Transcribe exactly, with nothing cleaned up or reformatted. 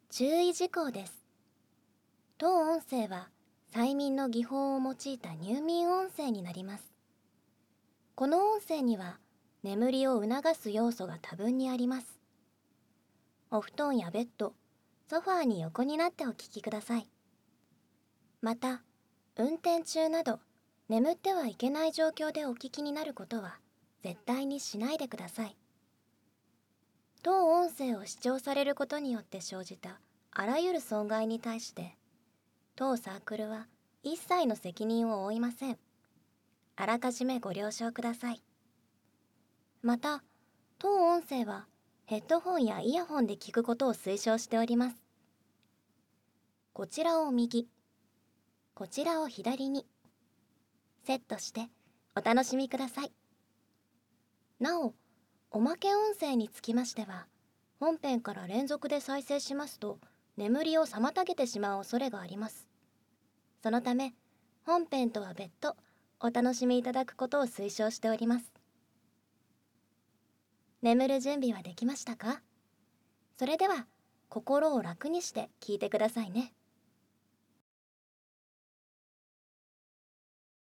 注意事項です。当音声は催眠の技法を用いた入眠音声になります。この音声には眠りを促す要素が多分にあります。お布団やベッド、ソファーに横になってお聞きください。また、運転中など眠ってはいけない状況でお聞きになることは絶対にしないでください。当音声を視聴されることによって生じたあらゆる損害に対して当サークルは一切の責任を負いません。あらかじめご了承ください。また、当音声はヘッドホンやイヤホンで聞くことを推奨しております。こちらを右、こちらを左にセットしてお楽しみください。なお、おまけ音声につきましては、本編から連続で再生しますと眠りを妨げてしまう恐れがあります。そのため、本編とは別途お楽しみいただくことを推奨しております。眠る準備はできましたか？それでは心を楽にして聞いてくださいね。